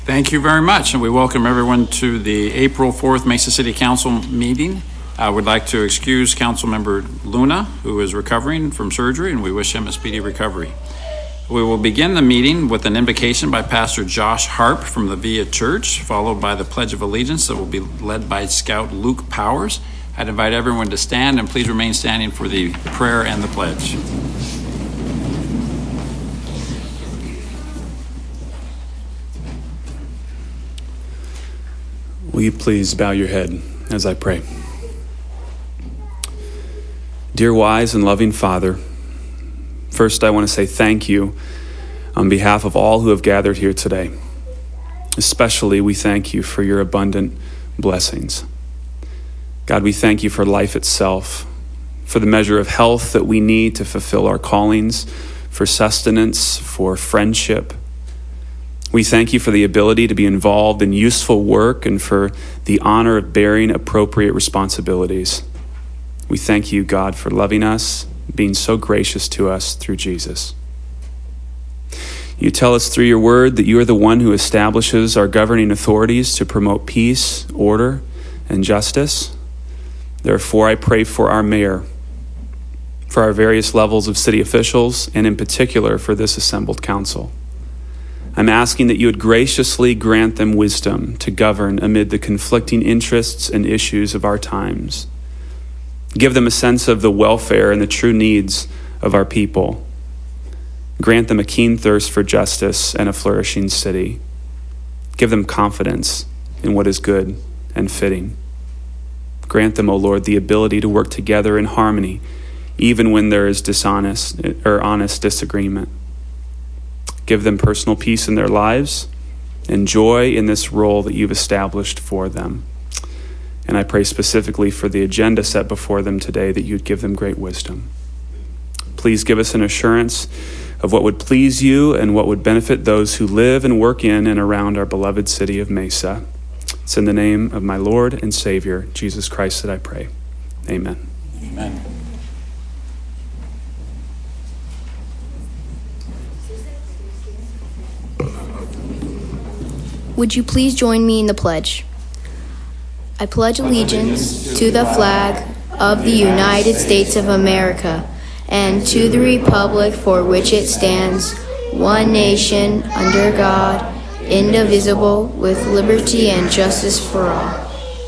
Thank you very much, and we welcome everyone to the April 4th Mesa City Council meeting. I would like to excuse Councilmember Luna, who is recovering from surgery, and we wish him a speedy recovery. We will begin the meeting with an invocation by Pastor Josh Harp from the Via Church, followed by the Pledge of Allegiance that will be led by Scout Luke Powers. I'd invite everyone to stand, and please remain standing for the prayer and the pledge. Will you please bow your head as I pray? Dear wise and loving Father, first I want to say thank you on behalf of all who have gathered here today. Especially we thank you for your abundant blessings. God, we thank you for life itself, for the measure of health that we need to fulfill our callings, for sustenance, for friendship. We thank you for the ability to be involved in useful work and for the honor of bearing appropriate responsibilities. We thank you, God, for loving us, being so gracious to us through Jesus. You tell us through your word that you are the one who establishes our governing authorities to promote peace, order, and justice. Therefore, I pray for our mayor, for our various levels of city officials, and in particular for this assembled council. I'm asking that you would graciously grant them wisdom to govern amid the conflicting interests and issues of our times. Give them a sense of the welfare and the true needs of our people. Grant them a keen thirst for justice and a flourishing city. Give them confidence in what is good and fitting. Grant them, O Lord, the ability to work together in harmony, even when there is honest disagreement. Give them personal peace in their lives and joy in this role that you've established for them. And I pray specifically for the agenda set before them today that you'd give them great wisdom. Please give us an assurance of what would please you and what would benefit those who live and work in and around our beloved city of Mesa. It's in the name of my Lord and Savior, Jesus Christ, that I pray. Amen. Amen. Would you please join me in the pledge? I pledge allegiance to the flag of the United States of America and to the republic for which it stands, one nation, under God, indivisible, with liberty and justice for all.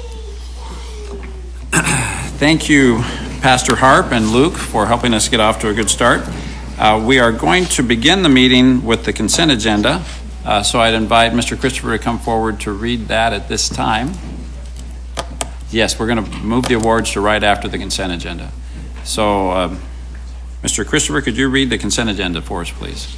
Thank you, Pastor Harp and Luke, for helping us get off to a good start. We are going to begin the meeting with the consent agenda. So I'd invite Mr. Christopher to come forward to read that at this time. Yes, we're going to move the awards to right after the consent agenda. So, Mr. Christopher, could you read the consent agenda for us, please?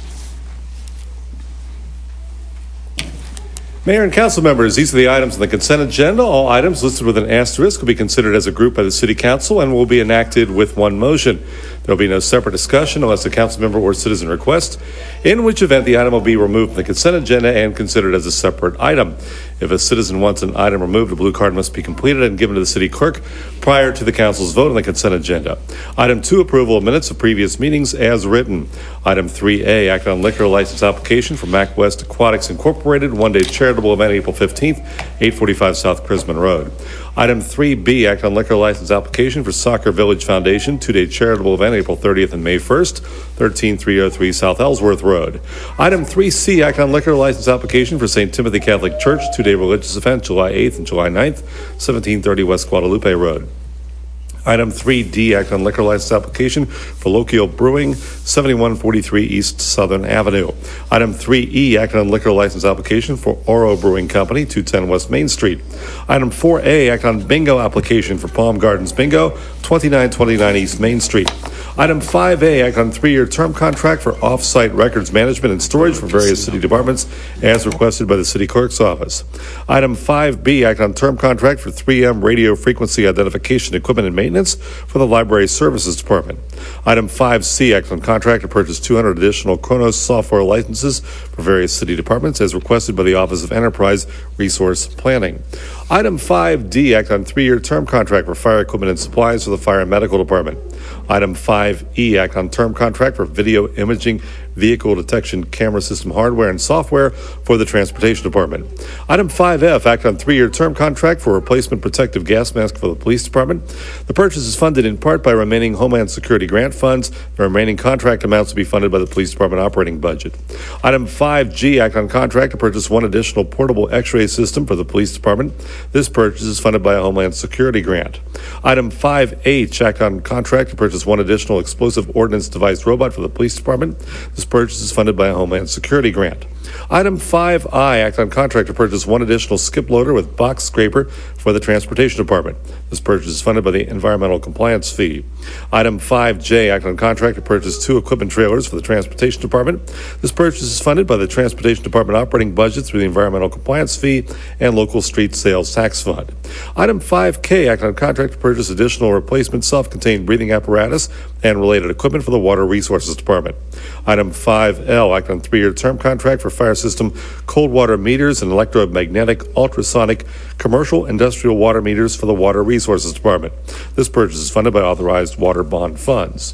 Mayor and council members, these are the items on the consent agenda. All items listed with an asterisk will be considered as a group by the City Council and will be enacted with one motion. There will be no separate discussion unless a council member or citizen requests, in which event the item will be removed from the consent agenda and considered as a separate item. If a citizen wants an item removed, a blue card must be completed and given to the city clerk prior to the council's vote on the consent agenda. Item 2, approval of minutes of previous meetings as written. Item 3A, act on liquor license application for Mac West Aquatics Incorporated, one-day charitable event April 15th, 845 South Chrisman Road. Item 3B, act on liquor license application for Soccer Village Foundation, two-day charitable event April 30th and May 1st, 13303 South Ellsworth Road. Item 3C, act on liquor license application for St. Timothy Catholic Church, two-day religious event July 8th and July 9th, 1730 West Guadalupe Road. Item 3D, act on liquor license application for Lochiel Brewing, 7143 East Southern Avenue. Item 3E, act on liquor license application for Oro Brewing Company, 210 West Main Street. Item 4A, act on bingo application for Palm Gardens Bingo, 2929 East Main Street. Item 5A, act on 3-year term contract for off-site records management and storage for various city departments as requested by the city clerk's office. Item 5B, act on term contract for 3M radio frequency identification equipment and maintenance for the Library Services Department. Item 5C, act on contract to purchase 200 additional Kronos software licenses for various city departments as requested by the Office of Enterprise Resource Planning. Item 5D, act on 3-year term contract for fire equipment and supplies for the Fire and Medical Department. Item 5E, act on term contract for video imaging vehicle detection camera system hardware and software for the Transportation Department. Item 5F, act on 3-year term contract for replacement protective gas mask for the Police Department. The purchase is funded in part by remaining Homeland Security grant funds. The remaining contract amounts will be funded by the Police Department operating budget. Item 5G, act on contract to purchase 1 additional portable X-ray system for the Police Department. This purchase is funded by a Homeland Security grant. Item 5H, act on contract to purchase 1 additional explosive ordnance device robot for the Police Department. This purchase is funded by a Homeland Security grant. Item 5I, act on contract to purchase 1 additional skip loader with box scraper for the Transportation Department. This purchase is funded by the Environmental Compliance Fee. Item 5J, act on contract to purchase 2 equipment trailers for the Transportation Department. This purchase is funded by the Transportation Department operating budget through the Environmental Compliance Fee and Local Street Sales Tax Fund. Item 5K, act on contract to purchase additional replacement self-contained breathing apparatus and related equipment for the Water Resources Department. Item 5L, act on 3-year term contract for fire system cold water meters and electromagnetic ultrasonic commercial industrial water meters for the Water Resources Department. This purchase is funded by authorized water bond funds.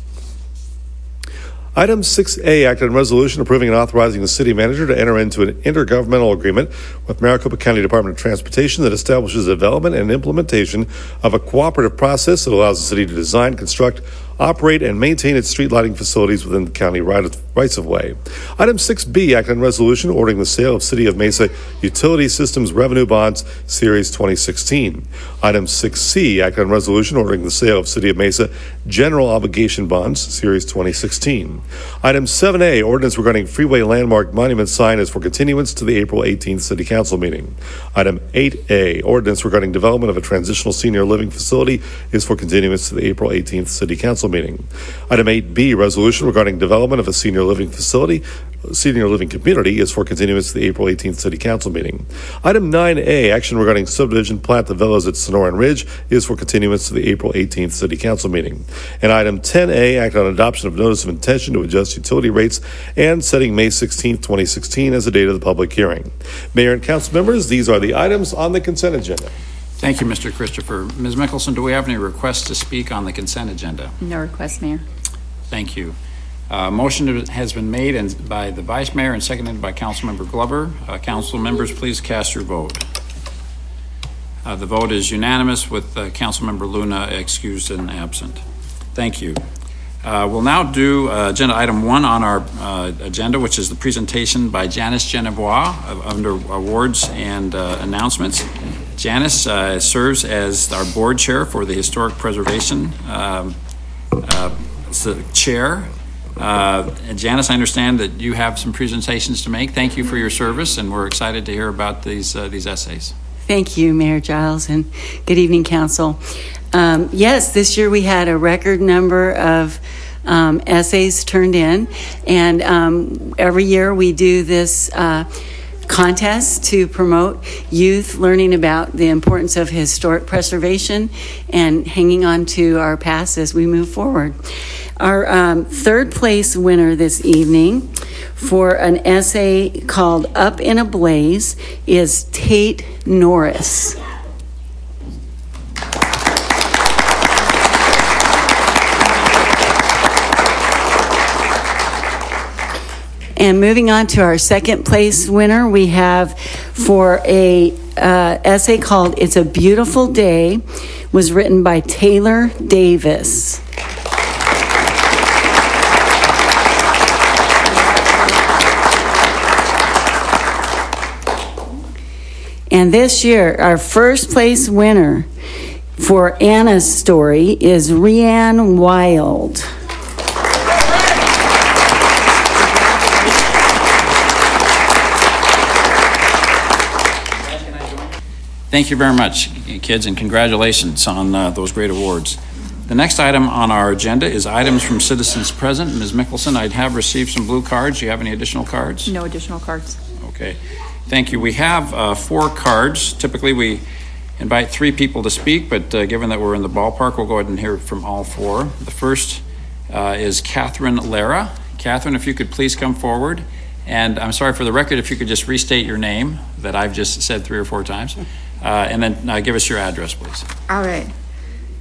Item 6A, act on resolution approving and authorizing the city manager to enter into an intergovernmental agreement with Maricopa County Department of Transportation that establishes the development and implementation of a cooperative process that allows the city to design, construct, operate, and maintain its street lighting facilities within the county rights-of-way. Item 6B, act on resolution ordering the sale of City of Mesa Utility Systems Revenue Bonds, Series 2016. Item 6C, act on resolution ordering the sale of City of Mesa General Obligation Bonds, Series 2016. Item 7A, ordinance regarding freeway landmark monument sign is for continuance to the April 18th City Council meeting. Item 8A, ordinance regarding development of a transitional senior living facility is for continuance to the April 18th City Council meeting. Item 8B, resolution regarding development of a senior living community is for continuance to the April 18th City Council meeting. Item 9A, action regarding subdivision plat the villas at Sonoran Ridge is for continuance to the April 18th City Council meeting. And item 10A, act on adoption of notice of intention to adjust utility rates and setting May 16th, 2016 as the date of the public hearing. Mayor and council members, these are the items on the consent agenda. Thank you, Mr. Christopher. Ms. Mickelson, do we have any requests to speak on the consent agenda? No request, Mayor. Thank you. Motion has been made and by the Vice Mayor and seconded by Councilmember Glover. Council members, please cast your vote. The vote is unanimous with Councilmember Luna excused and absent. Thank you. We'll now do agenda item 1 on our agenda, which is the presentation by Janice Genevois under awards and announcements. Janice serves as our board chair for the Historic Preservation chair. Janice, I understand that you have some presentations to make. Thank you for your service, and we're excited to hear about these essays. Thank you, Mayor Giles, and good evening, Council. Yes, this year we had a record number of essays turned in, and every year we do this contest to promote youth learning about the importance of historic preservation and hanging on to our past as we move forward. Our third place winner this evening for an essay called Up in a Blaze is Tate Norris. And moving on to our second place winner, we have for a essay called It's a Beautiful Day, was written by Taylor Davis. And this year, our first place winner for Anna's story is Rianne Wild. Thank you very much, kids, and congratulations on those great awards. The next item on our agenda is items from citizens present. Ms. Mickelson, I have received some blue cards. Do you have any additional cards? No additional cards. Okay. Thank you. We have 4 cards. Typically, we invite 3 people to speak, but given that we're in the ballpark, we'll go ahead and hear from all 4. The first is Catherine Lara. Catherine, if you could please come forward. And I'm sorry, for the record, if you could just restate your name that I've just said 3 or 4 times. And then give us your address, please. All right.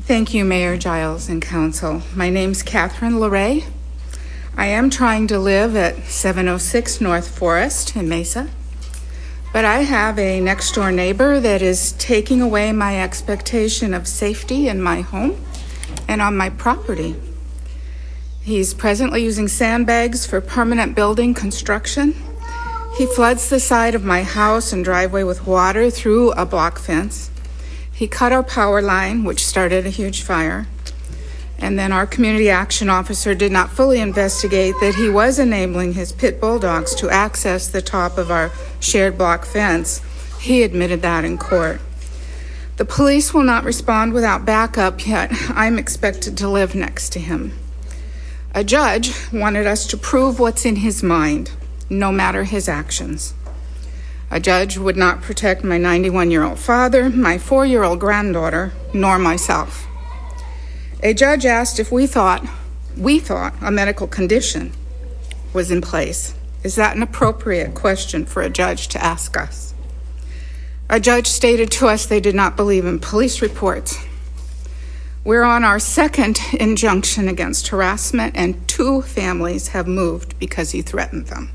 Thank you, Mayor Giles and Council. My name's Catherine LeRae. I am trying to live at 706 North Forest in Mesa, but I have a next-door neighbor that is taking away my expectation of safety in my home and on my property. He's presently using sandbags for permanent building construction. He floods the side of my house and driveway with water through a block fence. He cut our power line, which started a huge fire. And then our community action officer did not fully investigate that he was enabling his pit bulldogs to access the top of our shared block fence. He admitted that in court. The police will not respond without backup, yet I'm expected to live next to him. A judge wanted us to prove what's in his mind, no matter his actions. A judge would not protect my 91-year-old father, my 4-year-old granddaughter, nor myself. A judge asked if we thought a medical condition was in place. Is that an appropriate question for a judge to ask us? A judge stated to us they did not believe in police reports. We're on our second injunction against harassment, and 2 families have moved because he threatened them.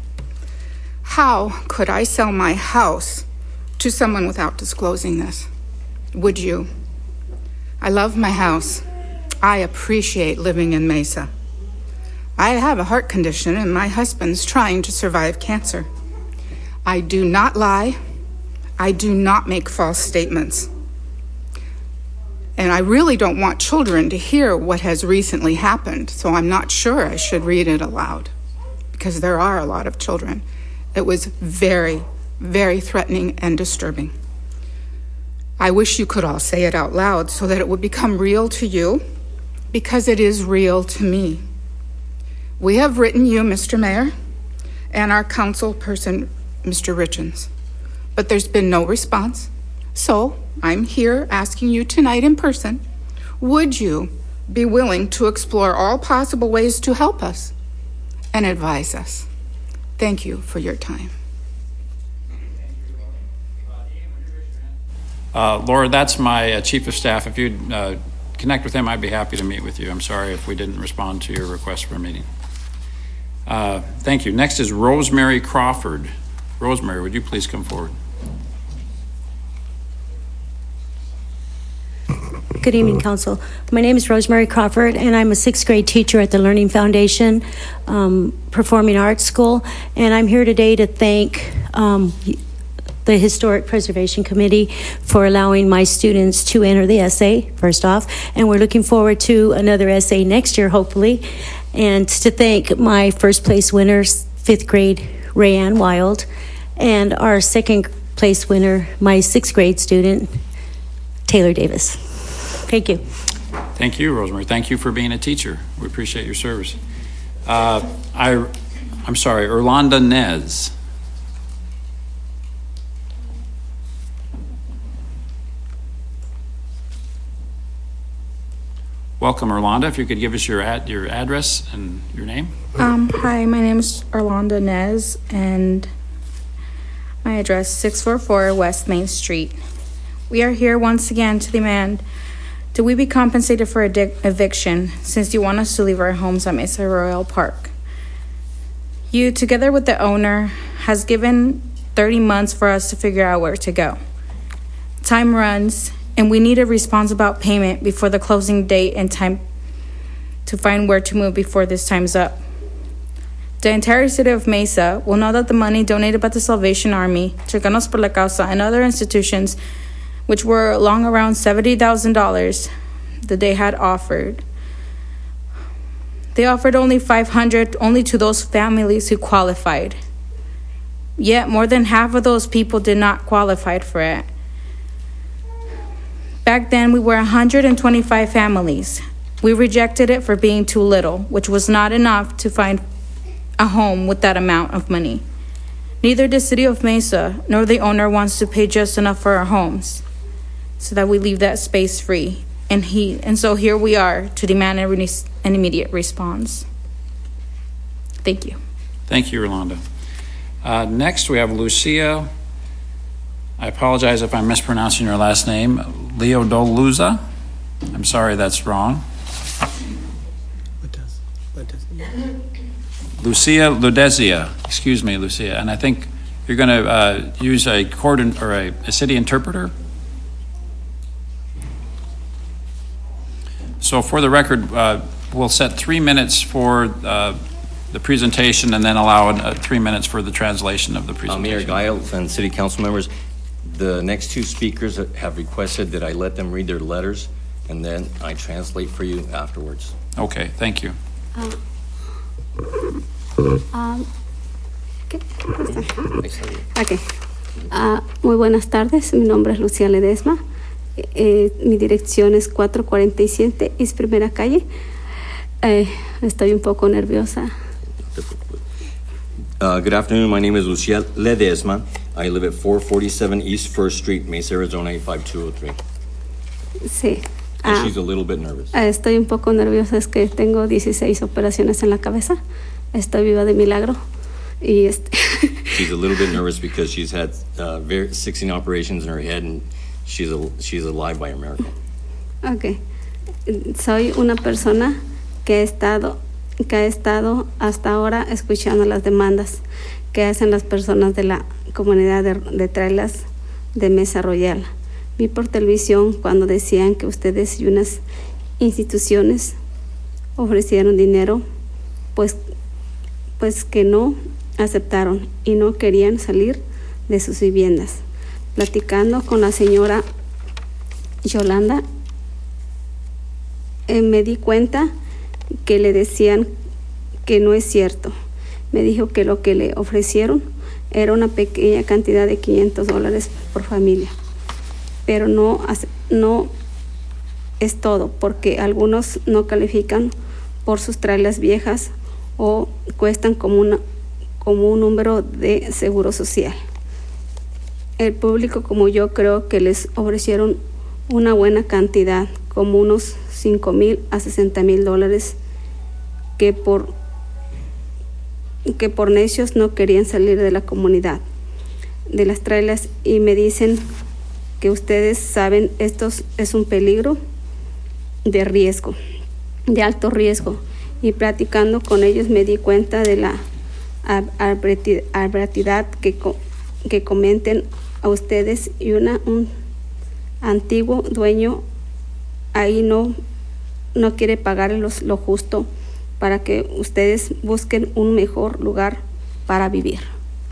How could I sell my house to someone without disclosing this? Would you? I love my house. I appreciate living in Mesa. I have a heart condition and my husband's trying to survive cancer. I do not lie. I do not make false statements. And I really don't want children to hear what has recently happened, so I'm not sure I should read it aloud, because there are a lot of children. It was very, very threatening and disturbing. I wish you could all say it out loud so that it would become real to you, because it is real to me. We have written you, Mr. Mayor, and our council person, Mr. Richens, but there's been no response. So I'm here asking you tonight in person, would you be willing to explore all possible ways to help us and advise us? Thank you for your time. Laura, that's my chief of staff. If you'd connect with him, I'd be happy to meet with you. I'm sorry if we didn't respond to your request for a meeting. Thank you. Next is Rosemary Crawford. Rosemary, would you please come forward? Good evening, Council. My name is Rosemary Crawford, and I'm a 6th grade teacher at the Learning Foundation Performing Arts School. And I'm here today to thank the Historic Preservation Committee for allowing my students to enter the essay, first off. And we're looking forward to another essay next year, hopefully. And to thank my first place winners, 5th grade Rayanne Wild, and our 2nd place winner, my 6th grade student, Taylor Davis. Thank you. Thank you, Rosemary. Thank you for being a teacher. We appreciate your service. I'm sorry, Erlanda Nez. Welcome, Erlanda. If you could give us your address and your name. Hi, my name is Erlanda Nez, and my address 644 West Main Street. We are here once again to demand, do we be compensated for eviction since you want us to leave our homes at Mesa Royal Park? You, together with the owner, has given 30 months for us to figure out where to go. Time runs, and we need a response about payment before the closing date and time to find where to move before this time's up. The entire city of Mesa will know that the money donated by the Salvation Army, Chicanos por la Causa, and other institutions, which were long around $70,000 that they had offered. They offered only $500 only to those families who qualified. Yet more than half of those people did not qualify for it. Back then, we were 125 families. We rejected it for being too little, which was not enough to find a home with that amount of money. Neither the city of Mesa nor the owner wants to pay just enough for our homes, so that we leave that space free. And so here we are to demand an immediate response. Thank you. Thank you, Erlanda. Next, we have Lucia. I apologize if I'm mispronouncing your last name. Leodoluza. I'm sorry, that's wrong. Lucia Ludezia. Excuse me, Lucia. And I think you're going to use a city interpreter. So for the record, we'll set 3 minutes for the presentation and then allow 3 minutes for the translation of the presentation. Mayor Giles and City Council members, the next two speakers have requested that I let them read their letters and then I translate for you afterwards. Okay, thank you. Okay. Muy buenas tardes, mi nombre es Lucía Ledesma, mi dirección es 447 East Primera Calle. Estoy un poco nerviosa. Good afternoon, my name is Lucia Ledesma. I live at 447 East 1st Street, Mesa, Arizona 85203. Sí. And she's a little bit nervous. Estoy un poco nerviosa, es que tengo 16 operaciones en la cabeza. Estoy viva de milagro. Y She's a little bit nervous because she's had 16 operations in her head and she's alive by a miracle. Okay. Soy una persona que ha estado hasta ahora escuchando las demandas que hacen las personas de la comunidad de trailers de Mesa Royal. Vi por televisión cuando decían que ustedes y unas instituciones ofrecieron dinero, pues que no aceptaron y no querían salir de sus viviendas. Platicando con la señora Yolanda, me di cuenta que le decían que no es cierto. Me dijo que lo que le ofrecieron era una pequeña cantidad de $500 por familia. Pero no es todo, porque algunos no califican por sus trailers viejas o cuestan como un número de seguro social. El público como yo creo que les ofrecieron una buena cantidad, como unos $5,000 a $60,000 que por necios no querían salir de la comunidad de las trailers, y me dicen que ustedes saben esto es un peligro de riesgo, de alto riesgo, y platicando con ellos me di cuenta de la arbitrariedad que cometen a ustedes, y un antiguo dueño ahí no quiere pagarles lo justo para que ustedes busquen un mejor lugar para vivir.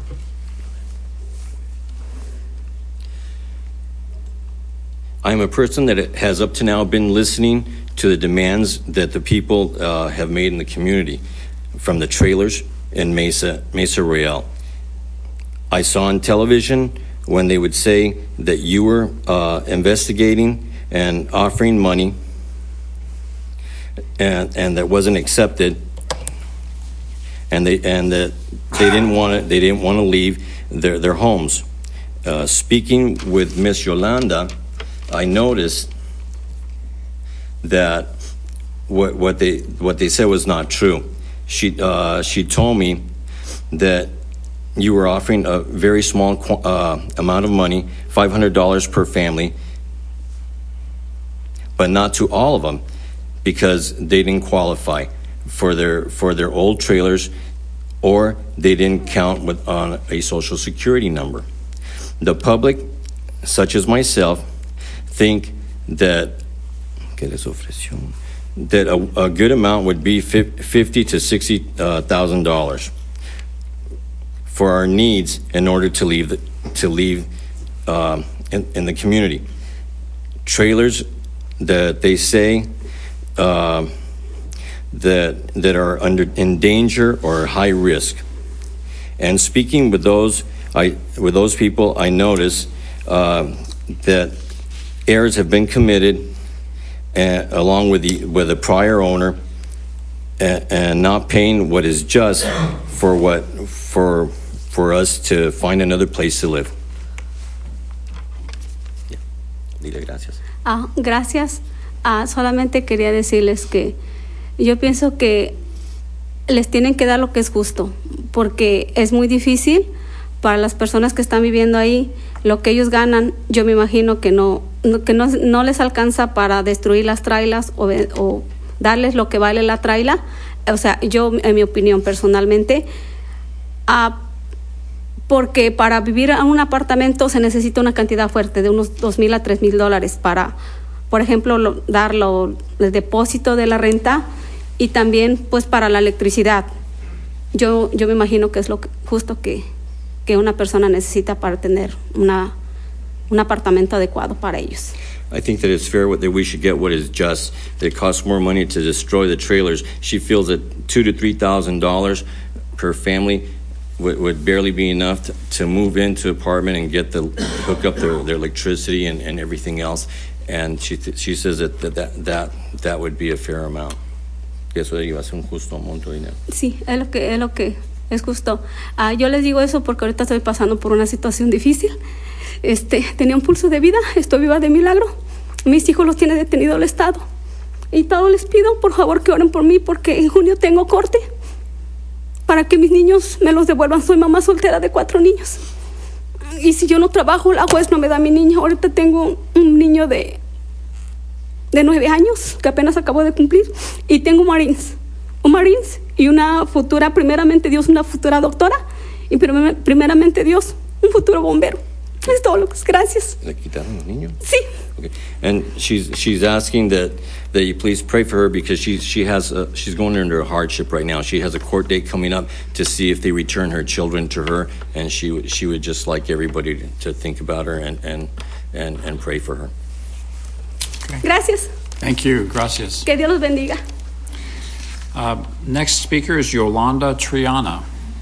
I'm a person that has up to now been listening to the demands that the people have made in the community from the trailers in Mesa Royal. I saw on television when they would say that you were investigating and offering money and that wasn't accepted, and that they didn't want to leave their homes. Speaking with Miss Yolanda, I noticed that what they said was not true. She told me that you were offering a very small amount of money, $500 per family, but not to all of them, because they didn't qualify for their old trailers, or they didn't count on a social security number. The public, such as myself, think that a good amount would be $50,000 to $60,000 for our needs in order to live in the community. Trailers that they say that are in danger or high risk. And speaking with those people, I noticed that errors have been committed, along with the prior owner, and not paying what is just for us to find another place to live. Dile gracias. Gracias. Solamente quería decirles que yo pienso que les tienen que dar lo que es justo, porque es muy difícil para las personas que están viviendo ahí. Lo que ellos ganan, yo me imagino que no no les alcanza para destruir las trailas o darles lo que vale la traila. O sea, yo, en mi opinión, personalmente, porque para vivir en un apartamento se necesita una cantidad fuerte de unos $2,000 a $3,000 para, por ejemplo, dar el depósito de la renta y también pues para la electricidad. Yo me imagino que es lo justo que una persona necesita para tener un apartamento adecuado para ellos. I think that it's fair that we should get what is just. That it costs more money to destroy the trailers. She feels that $2,000 to $3,000 per family would barely be enough to move into an apartment and hook up their electricity and everything else. And she says that would be a fair amount. Que eso iba a ser un justo monto de dinero. Sí, es lo que es justo. Yo les digo eso porque ahorita estoy pasando por una situación difícil. Tenía un pulso de vida, estoy viva de milagro. Mis hijos los tiene detenido el Estado. Y todo les pido, por favor, que oren por mí porque en junio tengo corte para que mis niños me los devuelvan. Soy mamá soltera de 4 niños. Y si yo no trabajo, la juez no me da mi niño. Ahorita tengo un niño de 9 años que apenas acabo de cumplir. Y tengo un Marines y una futura, primeramente Dios, una futura doctora. Y primeramente Dios, un futuro bombero. Es todo lo que es. Gracias. ¿Le quitaron los niños? Sí. Okay. And she's asking that you please pray for her because she's going under a hardship right now. She has a court date coming up to see if they return her children to her, and she would just like everybody to think about her and pray for her. Okay. Gracias. Thank you. Gracias. Que Dios los bendiga. Next speaker is Yolanda Triana.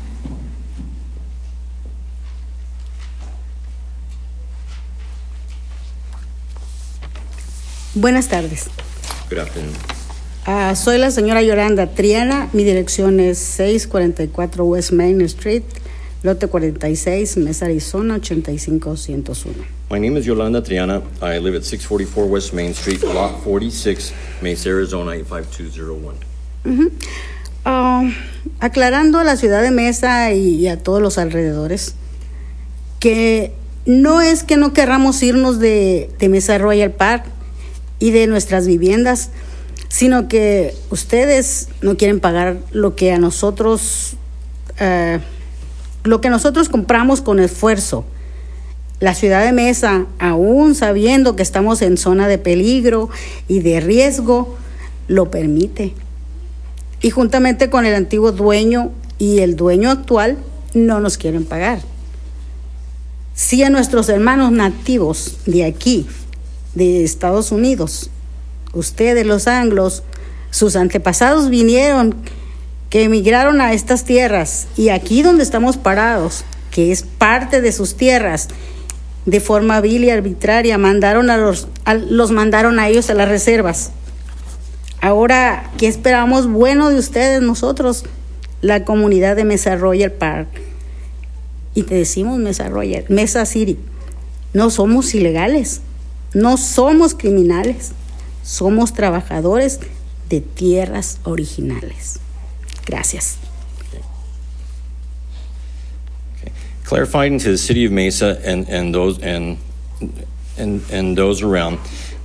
Buenas tardes. Good afternoon. Soy la señora Yolanda Triana. Mi dirección es 644 West Main Street, lote 46, Mesa, Arizona, 85101. My name is Yolanda Triana. I live at 644 West Main Street, lot 46, Mesa, Arizona, 85201. Aclarando a la ciudad de Mesa y a todos los alrededores que no es que no querramos irnos de Mesa Royal Park y de nuestras viviendas, sino que ustedes no quieren pagar lo que nosotros compramos con esfuerzo. La ciudad de Mesa, aún sabiendo que estamos en zona de peligro y de riesgo, lo permite. Y juntamente con el antiguo dueño y el dueño actual, no nos quieren pagar. Si a nuestros hermanos nativos de aquí, de Estados Unidos, ustedes los anglos, sus antepasados vinieron, que emigraron a estas tierras, y aquí donde estamos parados, que es parte de sus tierras, de forma vil y arbitraria, los mandaron a ellos a las reservas. Ahora, ¿qué esperamos bueno de ustedes nosotros, la comunidad de Mesa Royal Park? Y te decimos Mesa City, no somos ilegales. No somos criminales, somos trabajadores de tierras originales. Gracias. Okay. Clarifying to the city of Mesa and those around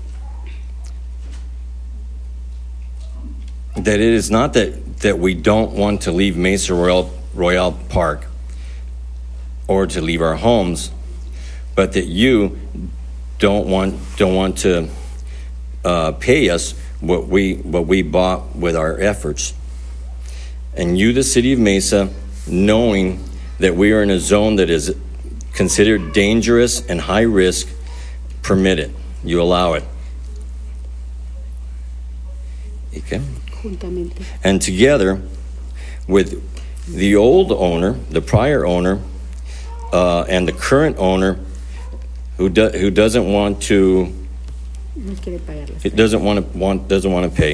that it is not that we don't want to leave Mesa Royal Park or to leave our homes, but that you don't want to pay us what we bought with our efforts. And you, the city of Mesa, knowing that we are in a zone that is considered dangerous and high risk, permit it. You allow it. Okay? And together with the old owner, the prior owner, and the current owner, who doesn't want to pay.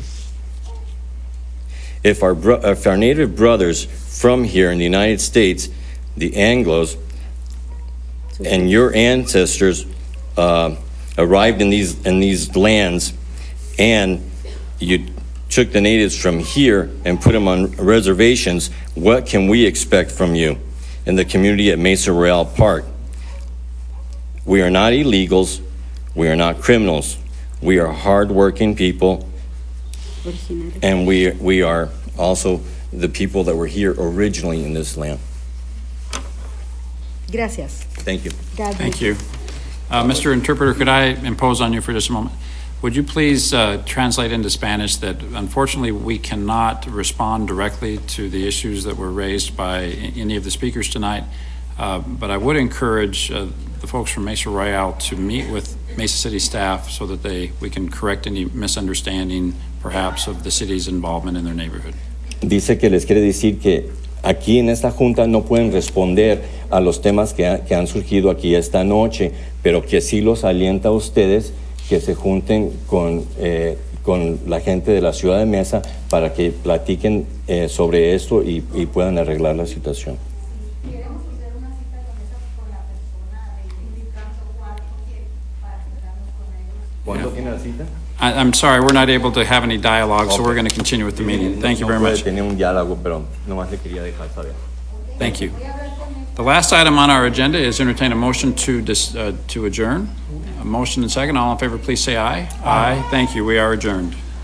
If our native brothers from here in the United States, the Anglos, and your ancestors arrived in these lands, and you took the natives from here and put them on reservations, what can we expect from you in the community at Mesa Royal Park? We are not illegals. We are not criminals. We are hardworking people, and we are also the people that were here originally in this land. Gracias. Thank you. Thank you. Mr. Interpreter, could I impose on you for just a moment? Would you please translate into Spanish that unfortunately we cannot respond directly to the issues that were raised by any of the speakers tonight, but I would encourage the folks from Mesa Royale to meet with Mesa City staff so that we can correct any misunderstanding perhaps of the city's involvement in their neighborhood. Dice que les quiere decir que aquí en esta junta no pueden responder a los temas que han surgido aquí esta noche, pero que sí los alienta a ustedes que se junten con la gente de la ciudad de Mesa para que platiquen sobre esto y puedan arreglar la situación. Queremos hacer una cita con la persona del Espíritu Santo 4 para sentarnos con ellos. ¿Cuándo tiene la cita? I'm sorry, we're not able to have any dialogue, so we're going to continue with the meeting. Thank you very much. Tenía un diálogo, pero nomás le quería dejar saber. Thank you. The last item on our agenda is entertain a motion to adjourn. A motion and second. All in favor, please say aye. Aye. Thank you. We are adjourned.